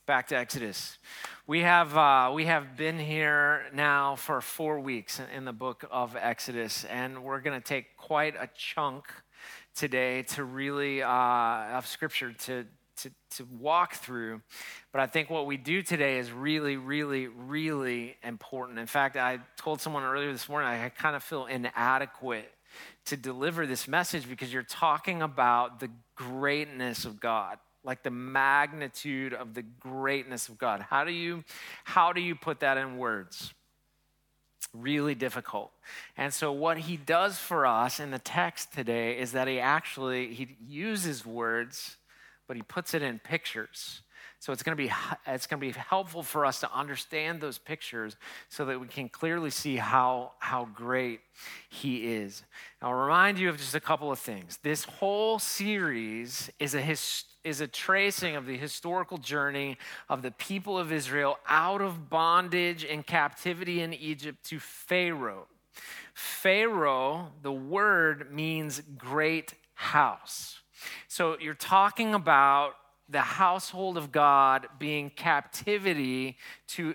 Back to Exodus. We have been here now for 4 weeks in the book of Exodus, and we're going to take quite a chunk today to really of Scripture to walk through. But I think what we do today is really, really, really important. In fact, I told someone earlier this morning I kind of feel inadequate to deliver this message because you're talking about the greatness of God. Like the magnitude of the greatness of God. How do you put that in words? Really difficult. And so what he does for us in the text today is that he uses words, but he puts it in pictures. So it's going to be helpful for us to understand those pictures so that we can clearly see how great he is. I'll remind you of just a couple of things. This whole series is a tracing of the historical journey of the people of Israel out of bondage and captivity in Egypt to Pharaoh. Pharaoh, the word means great house. So you're talking about the household of God being in captivity to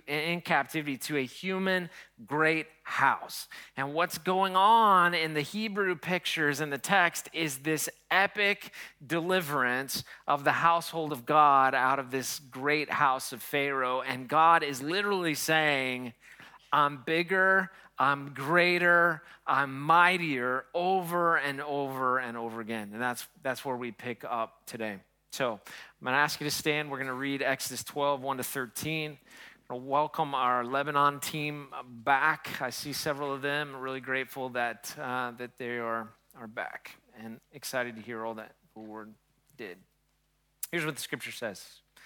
a human great house. And what's going on in the Hebrew pictures in the text is this epic deliverance of the household of God out of this great house of Pharaoh. And God is literally saying, I'm bigger, I'm greater, I'm mightier, over and over and over again. And that's where we pick up today. So I'm going to ask you to stand. We're going to read Exodus 12, 1 to 13. We'll welcome our Lebanon team back. I see several of them. I'm really grateful that they are back and excited to hear all that the Lord did. Here's what the scripture says.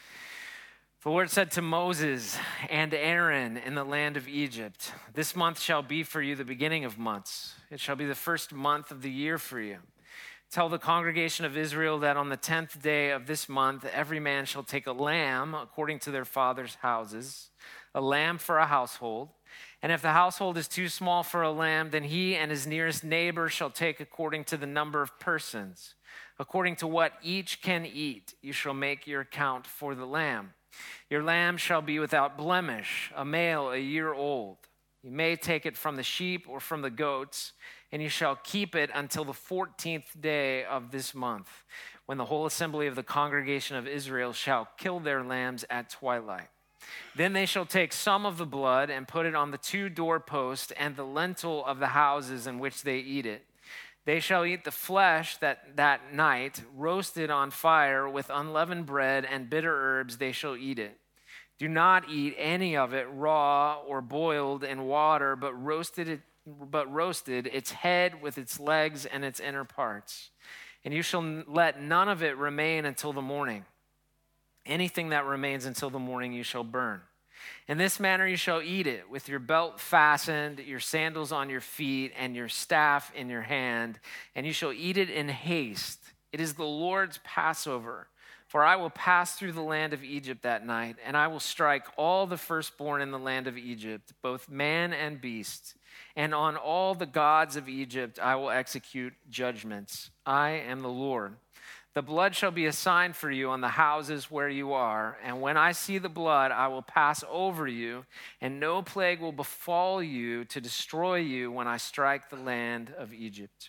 The Lord said to Moses and Aaron in the land of Egypt, "This month shall be for you the beginning of months. It shall be the first month of the year for you. Tell the congregation of Israel that on the 10th day of this month, every man shall take a lamb according to their father's houses, a lamb for a household. And if the household is too small for a lamb, then he and his nearest neighbor shall take according to the number of persons. According to what each can eat, you shall make your account for the lamb. Your lamb shall be without blemish, a male a year old. You may take it from the sheep or from the goats, and you shall keep it until the 14th day of this month, when the whole assembly of the congregation of Israel shall kill their lambs at twilight. Then they shall take some of the blood and put it on the 2 doorposts and the lintel of the houses in which they eat it. They shall eat the flesh that night, roasted on fire with unleavened bread and bitter herbs they shall eat it. Do not eat any of it raw or boiled in water, but roasted its head with its legs and its inner parts. And you shall let none of it remain until the morning. Anything that remains until the morning you shall burn. In this manner you shall eat it, with your belt fastened, your sandals on your feet, and your staff in your hand. And you shall eat it in haste. It is the Lord's Passover. For I will pass through the land of Egypt that night, and I will strike all the firstborn in the land of Egypt, both man and beast. And on all the gods of Egypt I will execute judgments. I am the Lord. The blood shall be a sign for you on the houses where you are, and when I see the blood, I will pass over you, and no plague will befall you to destroy you when I strike the land of Egypt."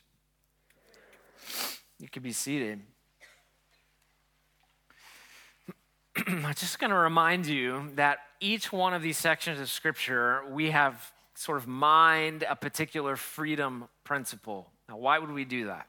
You can be seated. I'm just going to remind you that each one of these sections of Scripture, we have sort of mined a particular freedom principle. Now, why would we do that?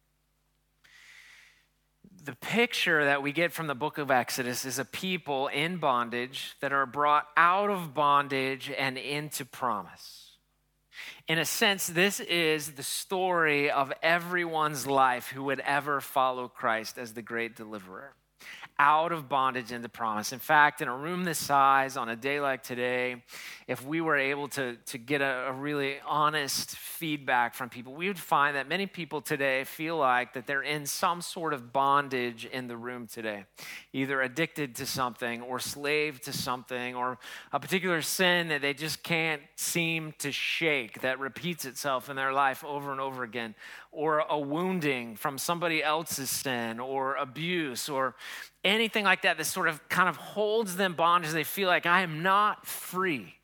The picture that we get from the book of Exodus is a people in bondage that are brought out of bondage and into promise. In a sense, this is the story of everyone's life who would ever follow Christ as the great deliverer. Out of bondage into promise. In fact, in a room this size, on a day like today, if we were able to get a really honest feedback from people, we would find that many people today feel like that they're in some sort of bondage in the room today, either addicted to something or slave to something or a particular sin that they just can't seem to shake that repeats itself in their life over and over again. or a wounding from somebody else's sin or abuse or anything like that that sort of kind of holds them bondage. They feel like I am not free.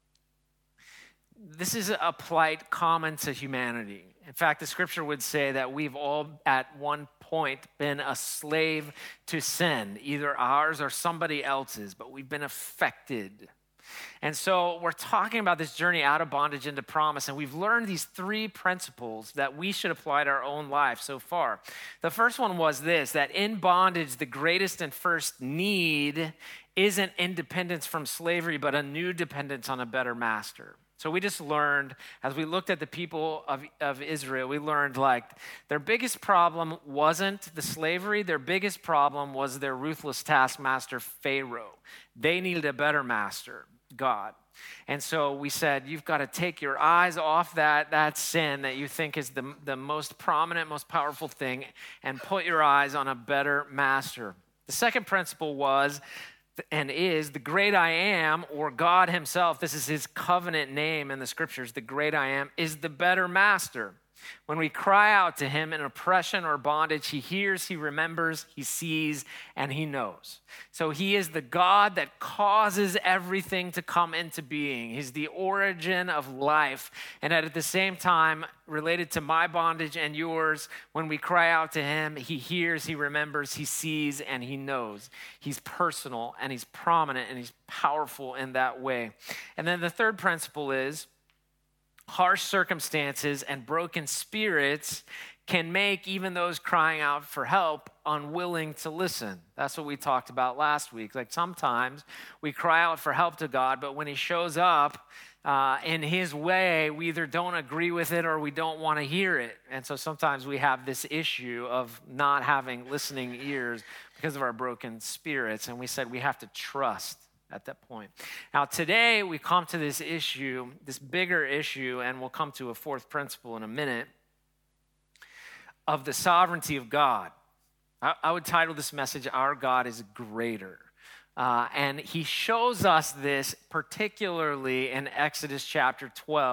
This is a plight common to humanity. In fact, the scripture would say that we've all at one point been a slave to sin, either ours or somebody else's, but we've been affected. And so we're talking about this journey out of bondage into promise, and we've learned these three principles that we should apply to our own life so far. The first one was this, that in bondage, the greatest and first need isn't independence from slavery, but a new dependence on a better master. So we just learned, as we looked at the people of Israel, we learned like their biggest problem wasn't the slavery. Their biggest problem was their ruthless taskmaster, Pharaoh. They needed a better master, God. And so we said, you've got to take your eyes off that sin that you think is the most prominent, most powerful thing, and put your eyes on a better master. The second principle was and is the great I am, or God himself, this is his covenant name in the scriptures, the great I am, is the better master. When we cry out to him in oppression or bondage, he hears, he remembers, he sees, and he knows. So he is the God that causes everything to come into being. He's the origin of life. And at the same time, related to my bondage and yours, when we cry out to him, he hears, he remembers, he sees, and he knows. He's personal, and he's prominent, and he's powerful in that way. And then the third principle is, harsh circumstances and broken spirits can make even those crying out for help unwilling to listen. That's what we talked about last week. Like sometimes we cry out for help to God, but when he shows up in his way, we either don't agree with it or we don't want to hear it. And so sometimes we have this issue of not having listening ears because of our broken spirits. And we said we have to trust at that point. Now, today we come to this issue, this bigger issue, and we'll come to a fourth principle in a minute, of the sovereignty of God. I would title this message, Our God is Greater. And he shows us this particularly in Exodus chapter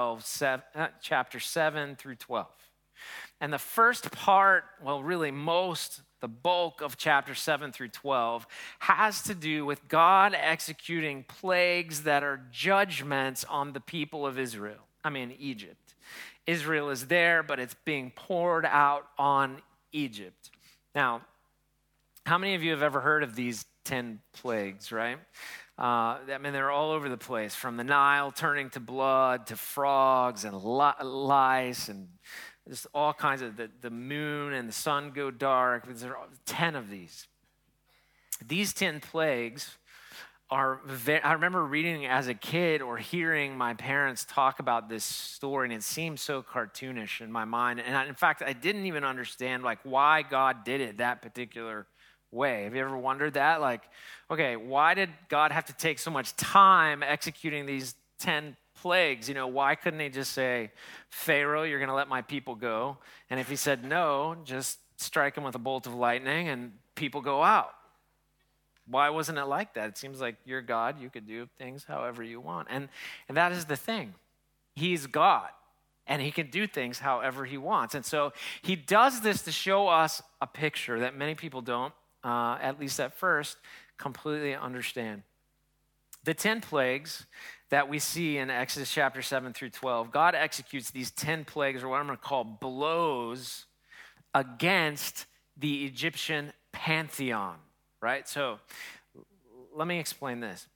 7 through 12. And the first part, well, really the bulk of chapter 7 through 12 has to do with God executing plagues that are judgments on the people of Egypt. Israel is there, but it's being poured out on Egypt. Now, how many of you have ever heard of these 10 plagues, right? They're all over the place, from the Nile turning to blood to frogs and lice and just all kinds of, the moon and the sun go dark. There are 10 of these. These 10 plagues are, I remember reading as a kid or hearing my parents talk about this story, and it seemed so cartoonish in my mind. And in fact, I didn't even understand like why God did it that particular way. Have you ever wondered that? Like, okay, why did God have to take so much time executing these 10 plagues? Why couldn't he just say, Pharaoh, you're going to let my people go? And if he said no, just strike him with a bolt of lightning and people go out. Why wasn't it like that? It seems like you're God. You could do things however you want. And that is the thing. He's God, and he can do things however he wants. And so he does this to show us a picture that many people don't, at least at first, completely understand. The 10 plagues that we see in Exodus chapter 7 through 12, God executes these 10 plagues, or what I'm going to call blows, against the Egyptian pantheon, right? So let me explain this.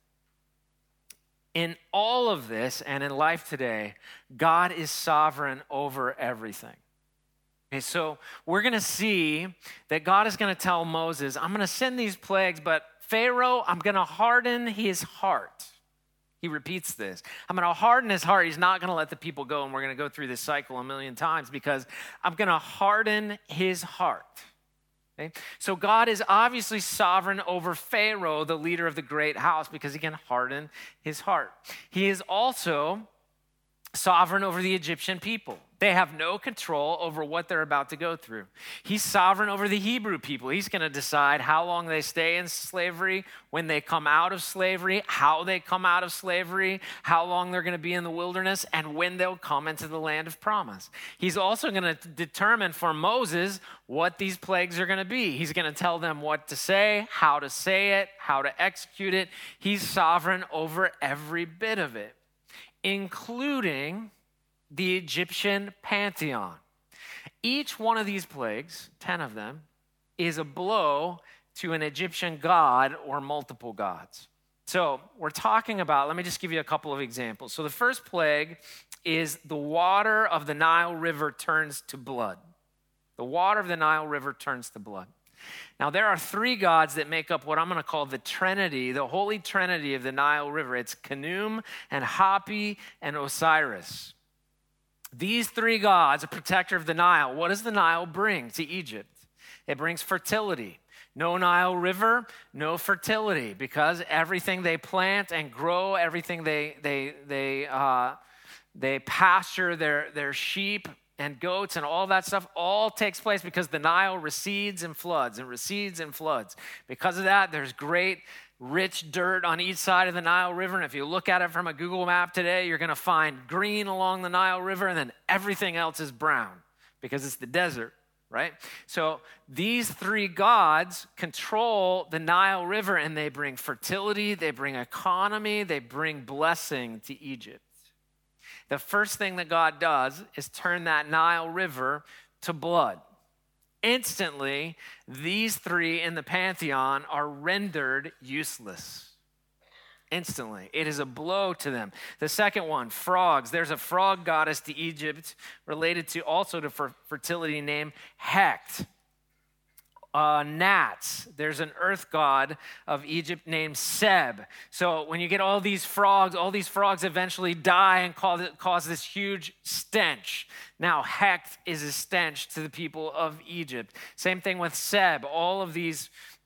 In all of this and in life today, God is sovereign over everything. Okay, so we're going to see that God is going to tell Moses, I'm going to send these plagues, but Pharaoh, I'm going to harden his heart. He repeats this. I'm going to harden his heart. He's not going to let the people go, and we're going to go through this cycle a million times because I'm going to harden his heart. Okay? So God is obviously sovereign over Pharaoh, the leader of the great house, because he can harden his heart. He is also sovereign over the Egyptian people. They have no control over what they're about to go through. He's sovereign over the Hebrew people. He's going to decide how long they stay in slavery, when they come out of slavery, how they come out of slavery, how long they're going to be in the wilderness, and when they'll come into the land of promise. He's also going to determine for Moses what these plagues are going to be. He's going to tell them what to say it, how to execute it. He's sovereign over every bit of it, including the Egyptian pantheon. Each one of these plagues, 10 of them, is a blow to an Egyptian god or multiple gods. So we're talking about, let me just give you a couple of examples. So the first plague is the water of the Nile River turns to blood. The water of the Nile River turns to blood. Now, there are 3 gods that make up what I'm going to call the Trinity, the Holy Trinity of the Nile River. It's Khnum and Hapi and Osiris. These 3 gods, a protector of the Nile. What does the Nile bring to Egypt? It brings fertility. No Nile River, no fertility, because everything they plant and grow, everything they pasture their sheep and goats and all that stuff all takes place because the Nile recedes and floods and recedes and floods. Because of that, there's great rich dirt on each side of the Nile River. And if you look at it from a Google map today, you're going to find green along the Nile River, and then everything else is brown because it's the desert, right? So these 3 gods control the Nile River, and they bring fertility, they bring economy, they bring blessing to Egypt. The first thing that God does is turn that Nile River to blood. Instantly, these 3 in the pantheon are rendered useless. Instantly. It is a blow to them. The second one, frogs. There's a frog goddess to Egypt related to also to fertility named Hecht. Gnats. There's an earth god of Egypt named Seb. So when you get all these frogs eventually die and cause this huge stench. Now Hecht is a stench to the people of Egypt. Same thing with Seb. All of these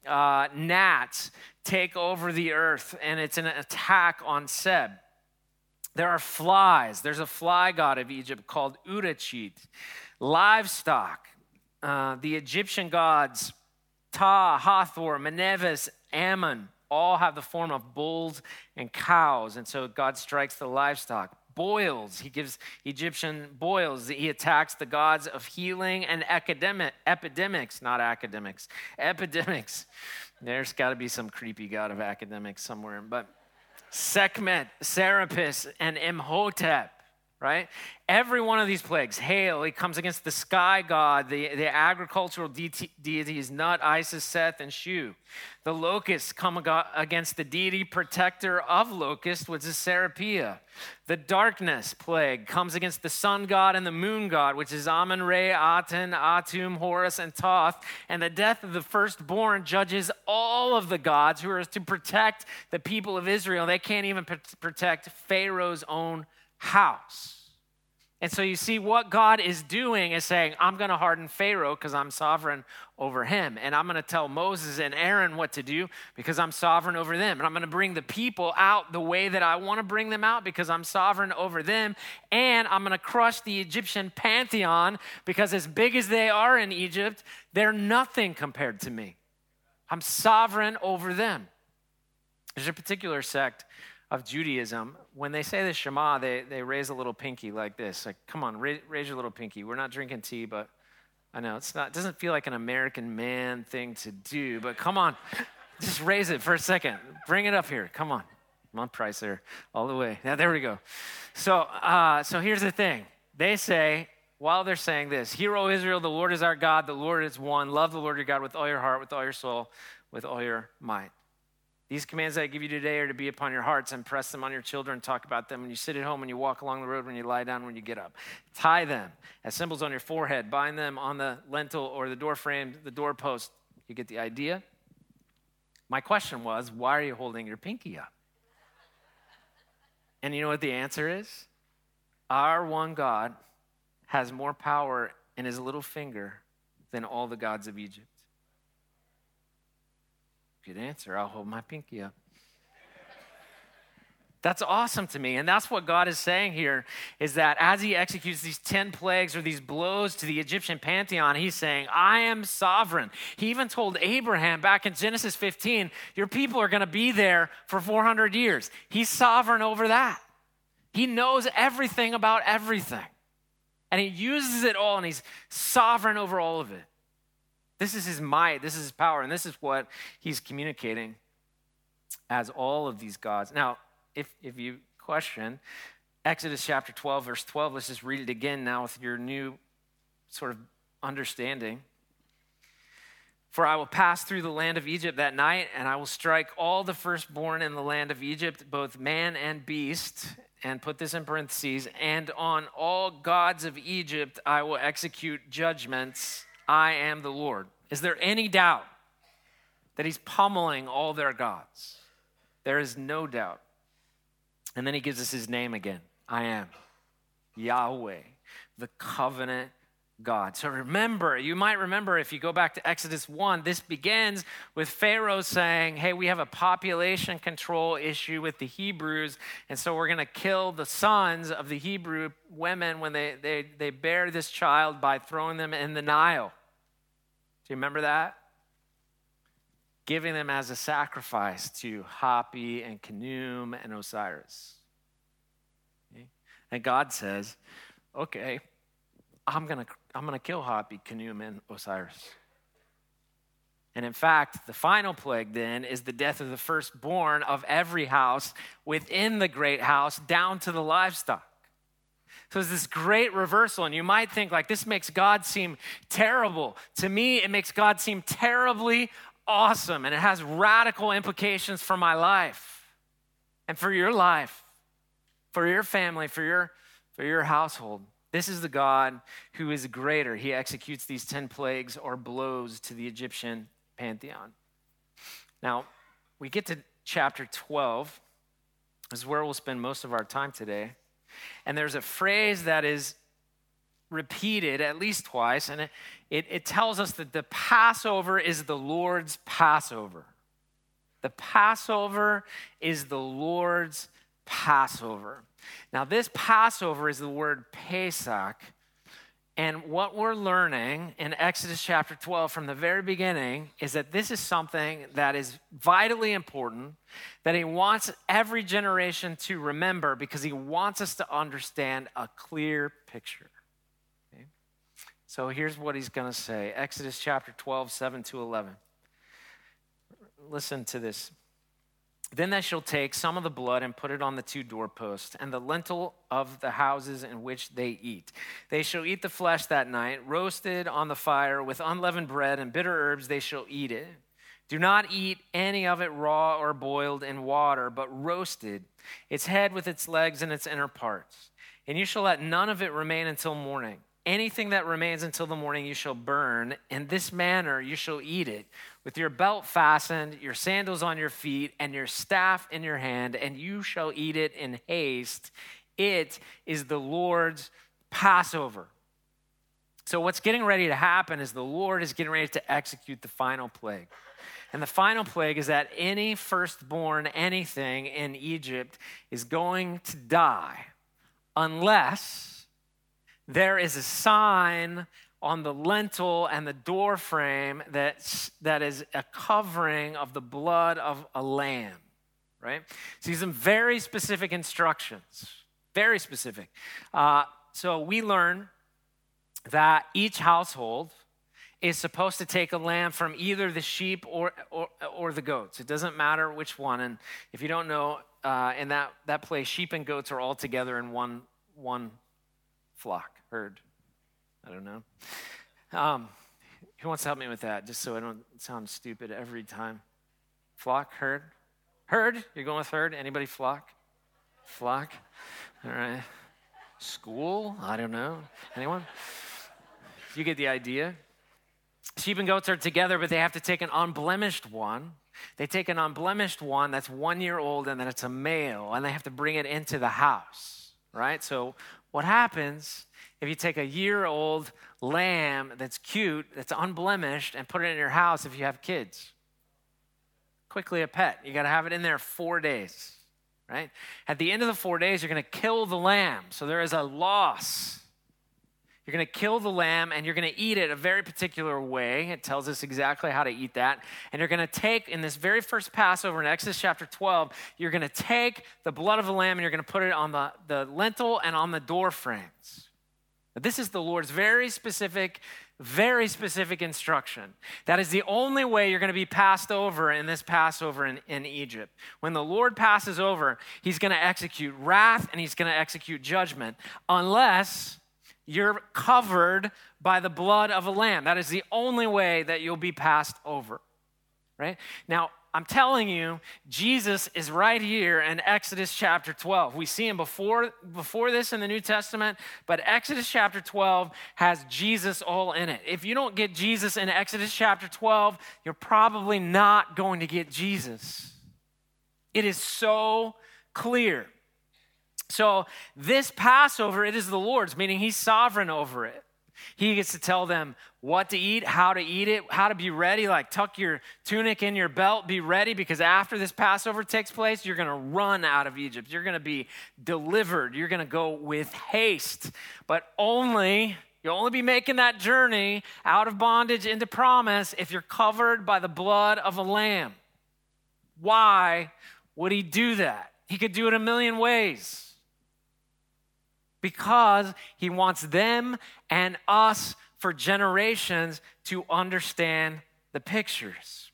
gnats take over the earth, and it's an attack on Seb. There are flies. There's a fly god of Egypt called Urachit. Livestock. The Egyptian gods, Ta, Hathor, Menevis, Ammon, all have the form of bulls and cows. And so God strikes the livestock. Boils, he gives Egyptian boils. He attacks the gods of healing and epidemics, not academics. Epidemics. There's got to be some creepy god of academics somewhere. But Sekhmet, Serapis, and Imhotep. Right? Every one of these plagues, hail, he comes against the sky god, the agricultural deities, Nut, Isis, Seth, and Shu. The locusts come against the deity protector of locusts, which is Serapia. The darkness plague comes against the sun god and the moon god, which is Amun, Re, Aten, Atum, Horus, and Thoth. And the death of the firstborn judges all of the gods who are to protect the people of Israel. They can't even protect Pharaoh's own house. And so you see what God is doing is saying, I'm going to harden Pharaoh because I'm sovereign over him. And I'm going to tell Moses and Aaron what to do because I'm sovereign over them. And I'm going to bring the people out the way that I want to bring them out because I'm sovereign over them. And I'm going to crush the Egyptian pantheon because as big as they are in Egypt, they're nothing compared to me. I'm sovereign over them. There's a particular sect of Judaism, when they say the Shema, they raise a little pinky like this. Like, come on, raise your little pinky. We're not drinking tea, but I know it doesn't feel like an American man thing to do, but come on, just raise it for a second. Bring it up here. Come on. I'm on price there all the way. Yeah, there we go. So here's the thing. They say, while they're saying this, Hear, O Israel, the Lord is our God, the Lord is one. Love the Lord your God with all your heart, with all your soul, with all your might. These commands that I give you today are to be upon your hearts, and press them on your children. Talk about them when you sit at home, when you walk along the road, when you lie down, when you get up. Tie them as symbols on your forehead. Bind them on the lintel or the door frame, the doorpost. You get the idea? My question was, why are you holding your pinky up? And you know what the answer is? Our one God has more power in his little finger than all the gods of Egypt. Good answer. I'll hold my pinky up. That's awesome to me. And that's what God is saying here, is that as he executes these 10 plagues or these blows to the Egyptian pantheon, he's saying, I am sovereign. He even told Abraham back in Genesis 15, your people are going to be there for 400 years. He's sovereign over that. He knows everything about everything. And he uses it all, and he's sovereign over all of it. This is his might, this is his power, and this is what he's communicating as all of these gods. Now, if you question Exodus chapter 12, verse 12, let's just read it again now with your new sort of understanding. For I will pass through the land of Egypt that night, and I will strike all the firstborn in the land of Egypt, both man and beast, and put this in parentheses, and on all gods of Egypt I will execute judgments. I am the Lord. Is there any doubt that he's pummeling all their gods? There is no doubt. And then he gives us his name again. I am Yahweh, the covenant God. So remember, you might remember if you go back to Exodus 1, this begins with Pharaoh saying, hey, we have a population control issue with the Hebrews, and so we're going to kill the sons of the Hebrew women when they bear this child by throwing them in the Nile. Do you remember that? Giving them as a sacrifice to Hapi and Khnum and Osiris. Okay? And God says, okay, I'm gonna kill Hapi, Khnum, and Osiris. And in fact, the final plague then is the death of the firstborn of every house within the great house down to the livestock. So it's this great reversal, and you might think like this makes God seem terrible. To me, it makes God seem terribly awesome, and it has radical implications for my life and for your life, for your family, for your household. This is the God who is greater. He executes these 10 plagues or blows to the Egyptian pantheon. Now, we get to chapter 12. This is where we'll spend most of our time today. And there's a phrase that is repeated at least twice, and it tells us that the Passover is the Lord's Passover. The Passover is the Lord's Passover. Now, this Passover is the word Pesach, and what we're learning in Exodus chapter 12 from the very beginning is that this is something that is vitally important, that he wants every generation to remember because he wants us to understand a clear picture. Okay? So here's what he's going to say. Exodus chapter 12, 7 to 11. Listen to this. Then they shall take some of the blood and put it on the 2 doorposts and the lintel of the houses in which they eat. They shall eat the flesh that night, roasted on the fire with unleavened bread and bitter herbs they shall eat it. Do not eat any of it raw or boiled in water, but roasted, its head with its legs and its inner parts. And you shall let none of it remain until morning. Anything that remains until the morning you shall burn. In this manner you shall eat it, with your belt fastened, your sandals on your feet, and your staff in your hand, and you shall eat it in haste. It is the Lord's Passover. So what's getting ready to happen is the Lord is getting ready to execute the final plague. And the final plague is that any firstborn anything in Egypt is going to die unless there is a sign on the lintel and the door frame that is a covering of the blood of a lamb, right? So these are some very specific instructions, very specific. So we learn that each household is supposed to take a lamb from either the sheep or the goats. It doesn't matter which one. And if you don't know, in that place, sheep and goats are all together in one flock, herd. I don't know. Who wants to help me with that, just so I don't sound stupid every time? Flock, herd? Herd? You're going with herd? Anybody flock? Flock? All right. School? I don't know. Anyone? You get the idea. Sheep and goats are together, but they have to take an unblemished one. They take an unblemished one that's 1 year old, and then it's a male, and they have to bring it into the house, right? So what happens if you take a year-old lamb that's cute, that's unblemished, and put it in your house if you have kids? Quickly a pet. You got to have it in there 4 days. right? At the end of the 4 days, you're going to kill the lamb. So there is a loss. You're going to kill the lamb and you're going to eat it a very particular way. It tells us exactly how to eat that. And you're going to take, in this very first Passover in Exodus chapter 12, you're going to take the blood of the lamb and you're going to put it on the lintel and on the door frames. But this is the Lord's very specific instruction. That is the only way you're going to be passed over in this Passover in Egypt. When the Lord passes over, he's going to execute wrath and he's going to execute judgment unless you're covered by the blood of a lamb. That is the only way that you'll be passed over, right? Now, I'm telling you, Jesus is right here in Exodus chapter 12. We see him before this in the New Testament, but Exodus chapter 12 has Jesus all in it. If you don't get Jesus in Exodus chapter 12, you're probably not going to get Jesus. It is so clear. So this Passover, it is the Lord's, meaning he's sovereign over it. He gets to tell them what to eat, how to eat it, how to be ready, like tuck your tunic in your belt, be ready, because after this Passover takes place, you're going to run out of Egypt. You're going to be delivered. You're going to go with haste, but you'll only be making that journey out of bondage into promise if you're covered by the blood of a lamb. Why would he do that? He could do it a million ways. Because he wants them and us for generations to understand the pictures.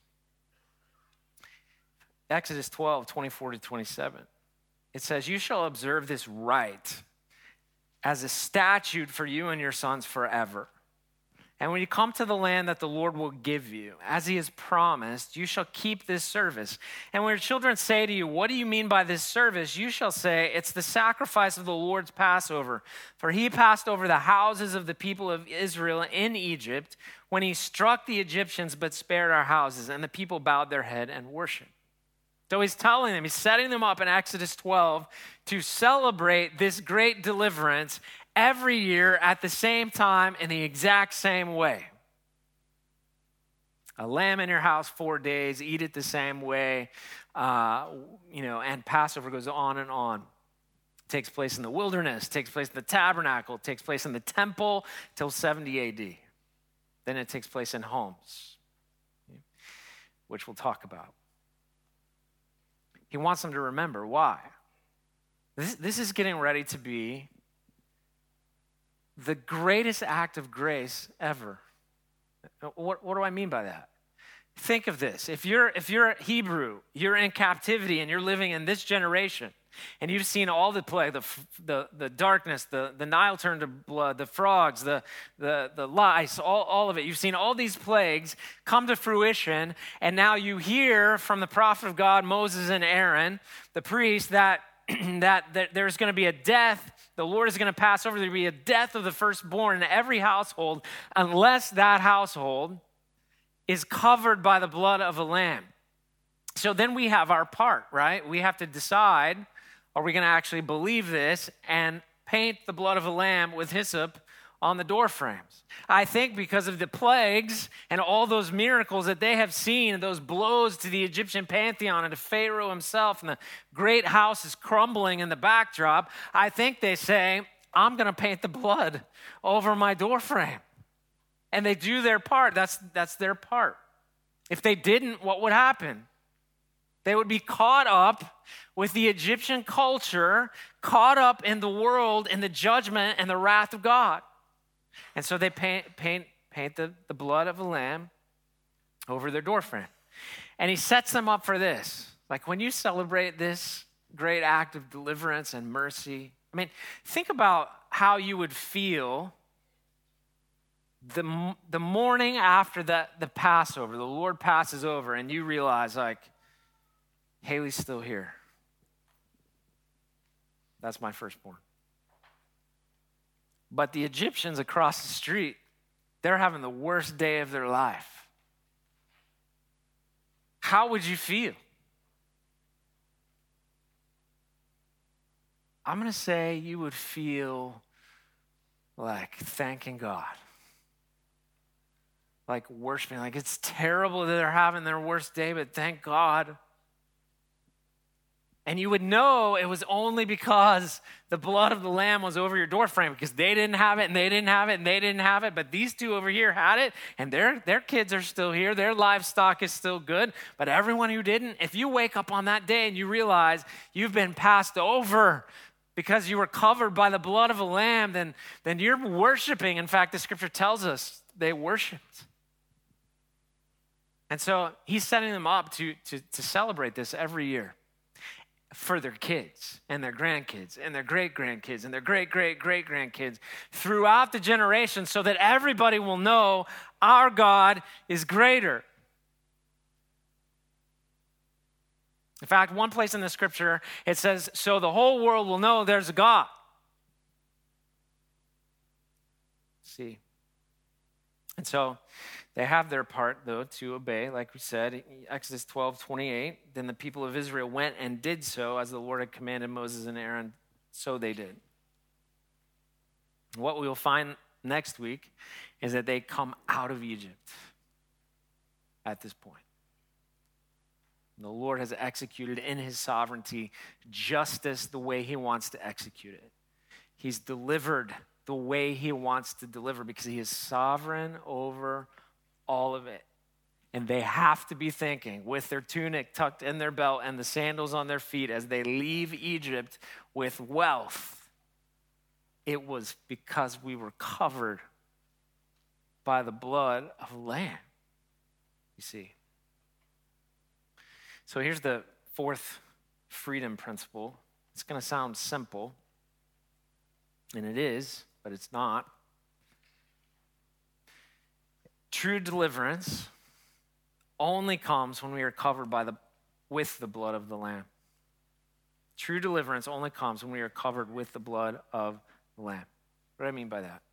Exodus 12, 24 to 27. It says, "You shall observe this rite as a statute for you and your sons forever. And when you come to the land that the Lord will give you, as he has promised, you shall keep this service. And when your children say to you, 'What do you mean by this service?' you shall say, 'It's the sacrifice of the Lord's Passover. For he passed over the houses of the people of Israel in Egypt when he struck the Egyptians but spared our houses.' And the people bowed their head and worshiped." So he's telling them, he's setting them up in Exodus 12 to celebrate this great deliverance every year at the same time in the exact same way. A lamb in your house 4 days, eat it the same way, and Passover goes on and on. It takes place in the wilderness, takes place in the tabernacle, takes place in the temple till 70 AD. Then it takes place in homes, which we'll talk about. He wants them to remember why. This is getting ready to be the greatest act of grace ever. What do I mean by that? Think of this. If you're a Hebrew, you're in captivity and you're living in this generation, and you've seen all the plague, the darkness, the Nile turn to blood, the frogs, the lice, all of it. You've seen all these plagues come to fruition, and now you hear from the prophet of God, Moses and Aaron, the priest, that there's going to be a death. The Lord is going to pass over. There'll be a death of the firstborn in every household unless that household is covered by the blood of a lamb. So then we have our part, right? We have to decide, are we going to actually believe this and paint the blood of a lamb with hyssop on the door frames? I think because of the plagues and all those miracles that they have seen, those blows to the Egyptian pantheon and to Pharaoh himself, and the great house is crumbling in the backdrop, I think they say, I'm going to paint the blood over my door frame. And they do their part. That's their part. If they didn't, what would happen? They would be caught up with the Egyptian culture, caught up in the world, in the judgment and the wrath of God. And so they paint the blood of a lamb over their doorframe. And he sets them up for this. Like when you celebrate this great act of deliverance and mercy, think about how you would feel the morning after the Passover. The Lord passes over and you realize, like, Haley's still here. That's my firstborn. But the Egyptians across the street, they're having the worst day of their life. How would you feel? I'm going to say you would feel like thanking God. Like worshiping, like it's terrible that they're having their worst day, but thank God. And you would know it was only because the blood of the lamb was over your doorframe, because they didn't have it and they didn't have it and they didn't have it. But these two over here had it, and their kids are still here. Their livestock is still good. But everyone who didn't, if you wake up on that day and you realize you've been passed over because you were covered by the blood of a lamb, then you're worshiping. In fact, the scripture tells us they worshiped. And so he's setting them up to celebrate this every year for their kids and their grandkids and their great-grandkids and their great-great-great-grandkids throughout the generations, so that everybody will know our God is greater. In fact, one place in the scripture, it says, so the whole world will know there's a God. See? And so they have their part, though, to obey, like we said, Exodus 12:28. Then the people of Israel went and did so as the Lord had commanded Moses and Aaron, so they did. What we will find next week is that they come out of Egypt at this point. The Lord has executed in his sovereignty justice the way he wants to execute it. He's delivered the way he wants to deliver because he is sovereign over all of it. And they have to be thinking, with their tunic tucked in their belt and the sandals on their feet as they leave Egypt with wealth, it was because we were covered by the blood of a lamb, you see. So here's the fourth freedom principle. It's going to sound simple, and it is, but it's not. True deliverance only comes when we are covered with the blood of the Lamb. True deliverance only comes when we are covered with the blood of the Lamb. What do I mean by that?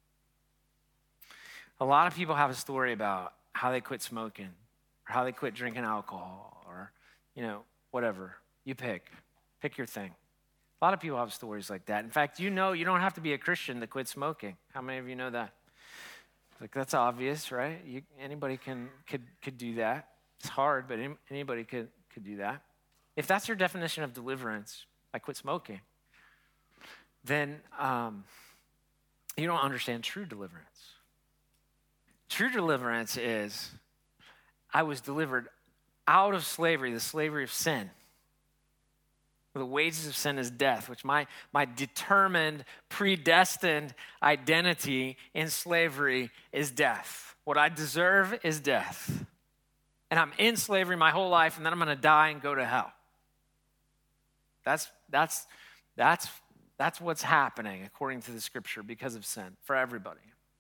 A lot of people have a story about how they quit smoking, or how they quit drinking alcohol, or, whatever. You pick your thing. A lot of people have stories like that. In fact, you don't have to be a Christian to quit smoking. How many of you know that? Like, that's obvious, right? Anybody could do that. It's hard, but anybody could do that. If that's your definition of deliverance, I quit smoking, then you don't understand true deliverance. True deliverance is, I was delivered out of slavery, the slavery of sin. The wages of sin is death, which my determined, predestined identity in slavery is death. What I deserve is death. And I'm in slavery my whole life, and then I'm going to die and go to hell. That's what's happening according to the scripture because of sin for everybody.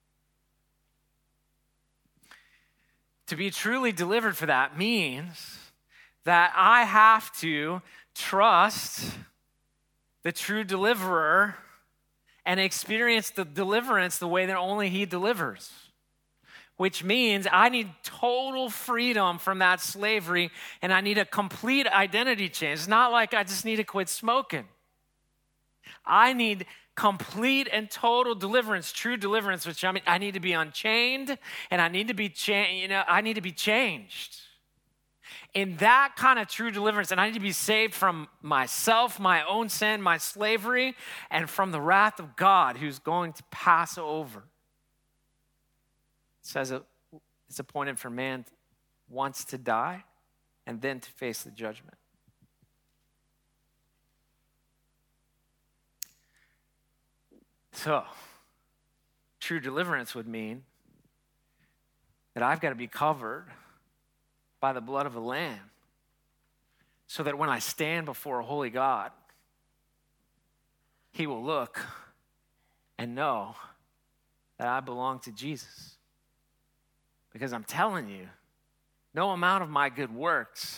To be truly delivered for that means that I have to trust the true deliverer and experience the deliverance the way that only he delivers, which means I need total freedom from that slavery, and I need a complete identity change. It's not like I just need to quit smoking. I need complete and total deliverance, true deliverance, which I need to be unchained, and I need to be I need to be changed. In that kind of true deliverance, and I need to be saved from myself, my own sin, my slavery, and from the wrath of God who's going to pass over. It says it's appointed for man once to die and then to face the judgment. So, true deliverance would mean that I've got to be covered by the blood of a lamb, so that when I stand before a holy God, he will look and know that I belong to Jesus. Because I'm telling you, no amount of my good works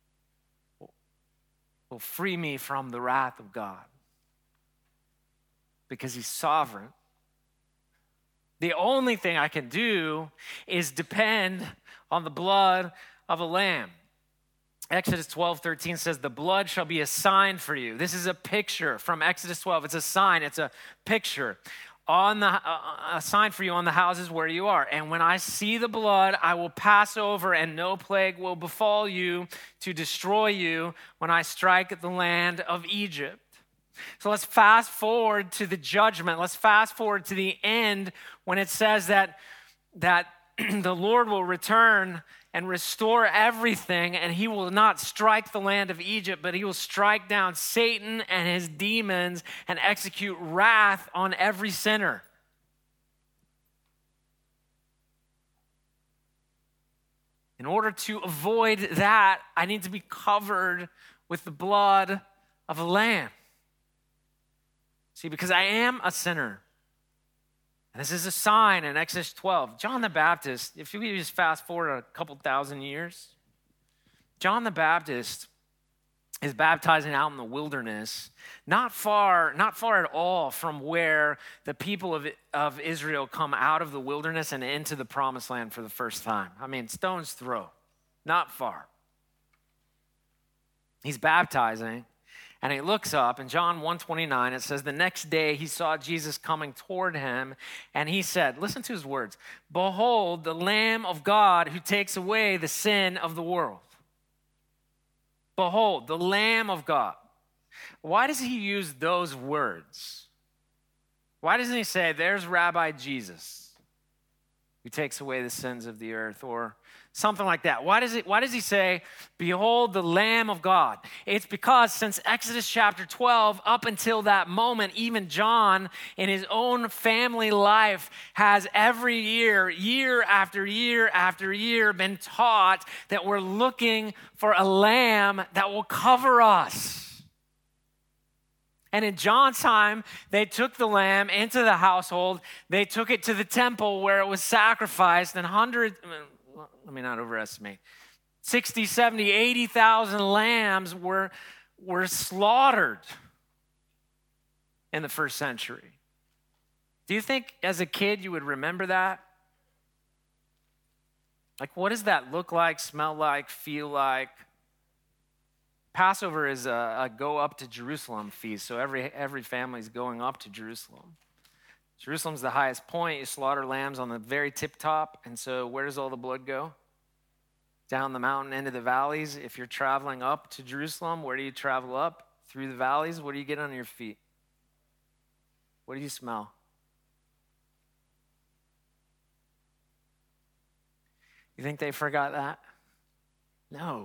will free me from the wrath of God, because he's sovereign. The only thing I can do is depend on the blood of a lamb. Exodus 12:13 says, the blood shall be a sign for you. This is a picture from Exodus 12. It's a sign, it's a picture a sign for you on the houses where you are. And when I see the blood, I will pass over, and no plague will befall you to destroy you when I strike the land of Egypt. So let's fast forward to the judgment. Let's fast forward to the end when it says that the Lord will return and restore everything, and he will not strike the land of Egypt, but he will strike down Satan and his demons and execute wrath on every sinner. In order to avoid that, I need to be covered with the blood of a lamb. See, because I am a sinner. And this is a sign in Exodus 12. John the Baptist, if we just fast forward a couple thousand years, John the Baptist is baptizing out in the wilderness, not far at all from where the people of Israel come out of the wilderness and into the promised land for the first time. I mean, stone's throw, not far. He's baptizing. And he looks up, in John 1:29, it says, the next day he saw Jesus coming toward him, and he said, listen to his words, behold, the Lamb of God who takes away the sin of the world. Behold, the Lamb of God. Why does he use those words? Why doesn't he say, there's Rabbi Jesus who takes away the sins of the earth, or something like that? Why does he say, behold the Lamb of God? It's because since Exodus chapter 12, up until that moment, even John in his own family life has every year after year after year, been taught that we're looking for a lamb that will cover us. And in John's time, they took the lamb into the household. They took it to the temple where it was sacrificed, and let me not overestimate, 60, 70, 80,000 lambs were slaughtered in the first century. Do you think as a kid you would remember that? Like, what does that look like, smell like, feel like? Passover is a go up to Jerusalem feast, so every family's going up to Jerusalem. Jerusalem's the highest point. You slaughter lambs on the very tip top, and so where does all the blood go? Down the mountain into the valleys. If you're traveling up to Jerusalem, where do you travel up? Through the valleys. What do you get on your feet? What do you smell? You think they forgot that? No.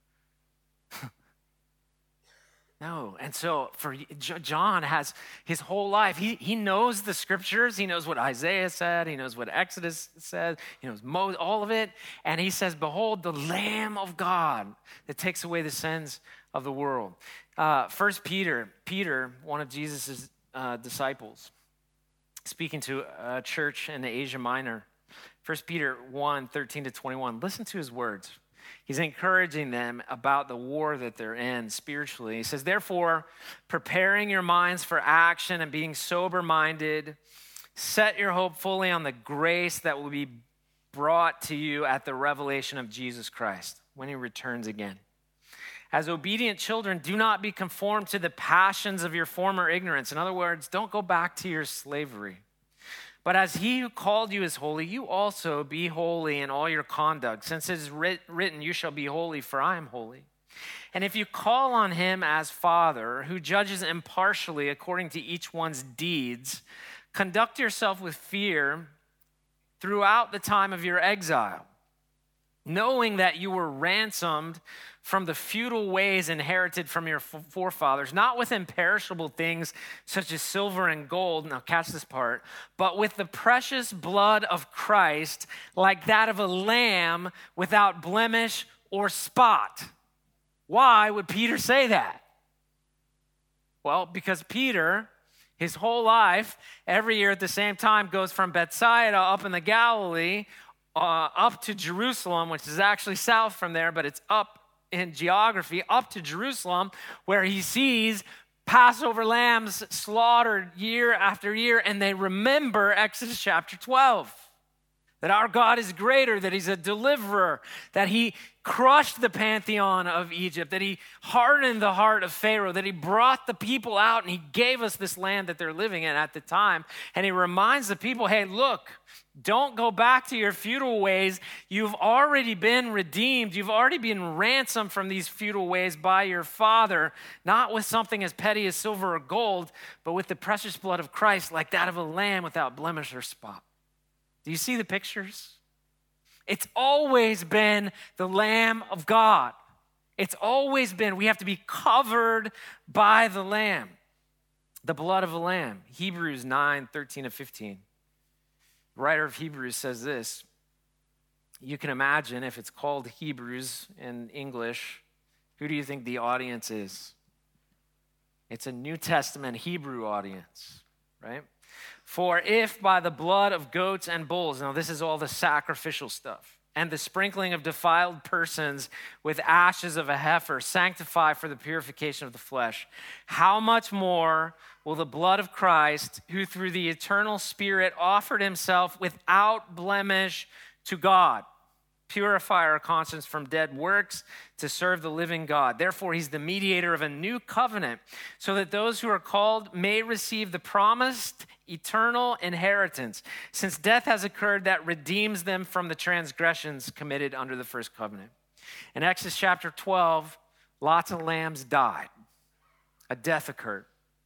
No. And so for John has his whole life, he knows the scriptures. He knows what Isaiah said. He knows what Exodus said. He knows all of it. And he says, behold, the Lamb of God that takes away the sins of the world. First Peter, one of Jesus' disciples, speaking to a church in Asia Minor. 1 Peter 1:13-21. Listen to his words. He's encouraging them about the war that they're in spiritually. He says, therefore, preparing your minds for action and being sober-minded, set your hope fully on the grace that will be brought to you at the revelation of Jesus Christ when he returns again. As obedient children, do not be conformed to the passions of your former ignorance. In other words, don't go back to your slavery. But as he who called you is holy, you also be holy in all your conduct. Since it is written, you shall be holy, for I am holy. And if you call on him as Father, who judges impartially according to each one's deeds, conduct yourself with fear throughout the time of your exile, knowing that you were ransomed from the futile ways inherited from your forefathers, not with imperishable things such as silver and gold, now catch this part, but with the precious blood of Christ, like that of a lamb without blemish or spot. Why would Peter say that? Well, because Peter, his whole life, every year at the same time, goes from Bethsaida up in the Galilee, up to Jerusalem, which is actually south from there, but it's up in geography, up to Jerusalem, where he sees Passover lambs slaughtered year after year, and they remember Exodus chapter 12, that our God is greater, that he's a deliverer, that he crushed the pantheon of Egypt, that he hardened the heart of Pharaoh, that he brought the people out and he gave us this land that they're living in at the time. And he reminds the people, hey, look, don't go back to your futile ways. You've already been redeemed. You've already been ransomed from these futile ways by your Father, not with something as petty as silver or gold, but with the precious blood of Christ, like that of a lamb without blemish or spot. Do you see the pictures? It's always been the Lamb of God. It's always been, we have to be covered by the Lamb, the blood of a lamb. Hebrews 9:13-15. The writer of Hebrews says this. You can imagine if it's called Hebrews in English, who do you think the audience is? It's a New Testament Hebrew audience, right? For if by the blood of goats and bulls, now this is all the sacrificial stuff, and the sprinkling of defiled persons with ashes of a heifer sanctify for the purification of the flesh, how much more will the blood of Christ, who through the eternal Spirit offered himself without blemish to God, purify our conscience from dead works to serve the living God. Therefore, he's the mediator of a new covenant, so that those who are called may receive the promised eternal inheritance, since death has occurred that redeems them from the transgressions committed under the first covenant. In Exodus chapter 12, lots of lambs died. A death occurred.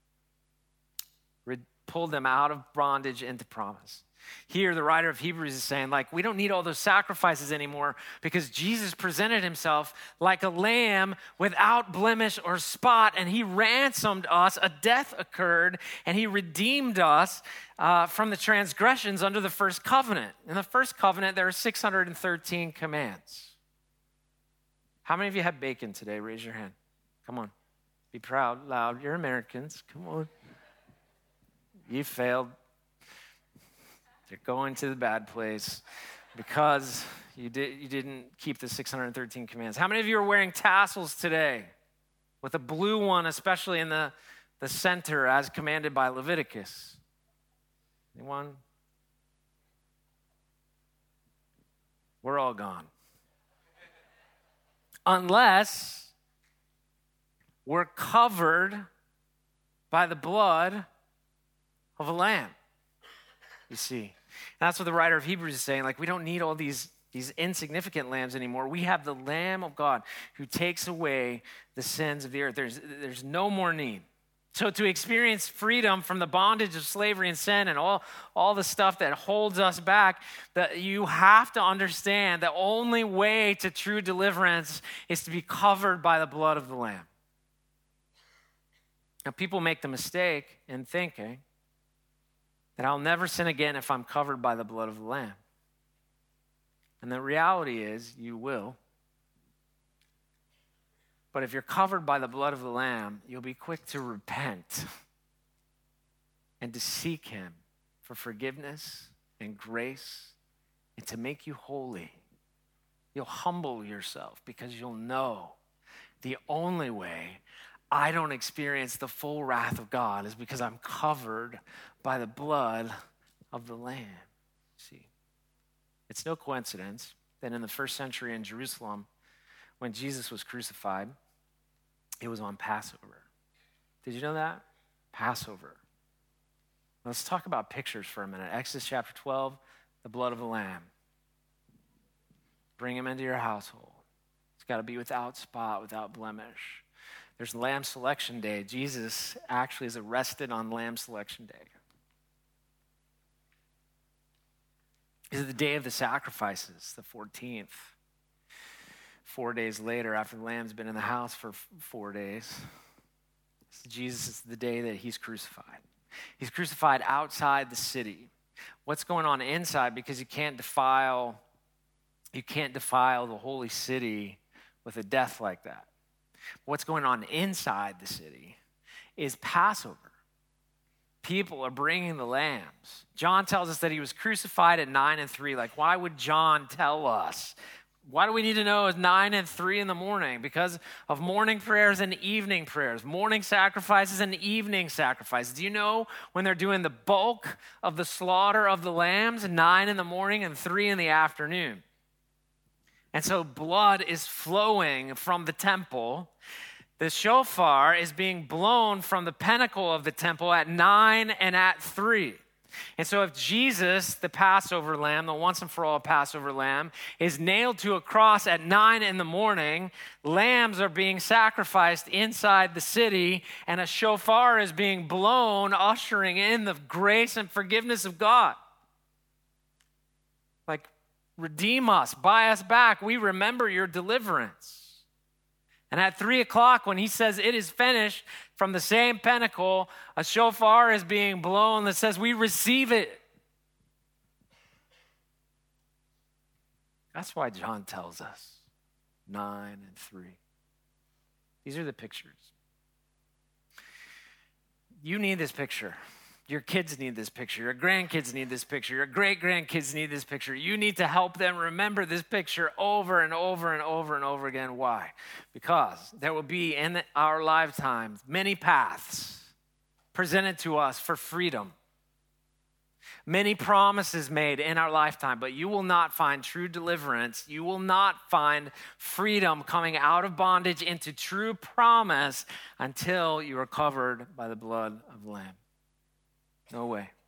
Pulled them out of bondage into promise. Here, the writer of Hebrews is saying, like, we don't need all those sacrifices anymore because Jesus presented himself like a lamb without blemish or spot, and he ransomed us. A death occurred, and he redeemed us from the transgressions under the first covenant. In the first covenant, there are 613 commands. How many of you had bacon today? Raise your hand. Come on. Be proud, loud. You're Americans. Come on. You failed. You're going to the bad place because you didn't keep the 613 commands. How many of you are wearing tassels today? With a blue one, especially in the center, as commanded by Leviticus. Anyone? We're all gone. Unless we're covered by the blood of a lamb, you see. And that's what the writer of Hebrews is saying. Like, we don't need all these insignificant lambs anymore. We have the Lamb of God who takes away the sins of the earth. There's no more need. So to experience freedom from the bondage of slavery and sin and all the stuff that holds us back, that you have to understand the only way to true deliverance is to be covered by the blood of the Lamb. Now, people make the mistake in thinking that I'll never sin again if I'm covered by the blood of the Lamb. And the reality is, you will. But if you're covered by the blood of the Lamb, you'll be quick to repent and to seek him for forgiveness and grace and to make you holy. You'll humble yourself because you'll know the only way I don't experience the full wrath of God is because I'm covered by the blood of the Lamb. See, it's no coincidence that in the first century in Jerusalem, when Jesus was crucified, it was on Passover. Did you know that? Passover. Let's talk about pictures for a minute. Exodus chapter 12, the blood of the Lamb. Bring him into your household. It's got to be without spot, without blemish. There's Lamb Selection Day. Jesus actually is arrested on Lamb Selection Day. This is the day of the sacrifices, the 14th. 4 days later, after the lamb's been in the house for 4 days, Jesus is the day that he's crucified. He's crucified outside the city. What's going on inside? Because you can't defile the holy city with a death like that. What's going on inside the city is Passover. People are bringing the lambs. John tells us that he was crucified at 9 and 3. Like, why would John tell us? Why do we need to know it's 9 and 3 in the morning? Because of morning prayers and evening prayers, morning sacrifices and evening sacrifices. Do you know when they're doing the bulk of the slaughter of the lambs, 9 in the morning and 3 in the afternoon? And so blood is flowing from the temple. The shofar is being blown from the pinnacle of the temple at 9 and at 3. And so if Jesus, the Passover lamb, the once and for all Passover lamb, is nailed to a cross at 9 in the morning, lambs are being sacrificed inside the city, and a shofar is being blown, ushering in the grace and forgiveness of God. Like, redeem us, buy us back. We remember your deliverance. And at 3 o'clock, when he says it is finished, from the same pinnacle, a shofar is being blown that says we receive it. That's why John tells us 9 and 3. These are the pictures. You need this picture. Your kids need this picture. Your grandkids need this picture. Your great-grandkids need this picture. You need to help them remember this picture over and over and over and over again. Why? Because there will be in our lifetime many paths presented to us for freedom. Many promises made in our lifetime, but you will not find true deliverance. You will not find freedom coming out of bondage into true promise until you are covered by the blood of the Lamb. No way.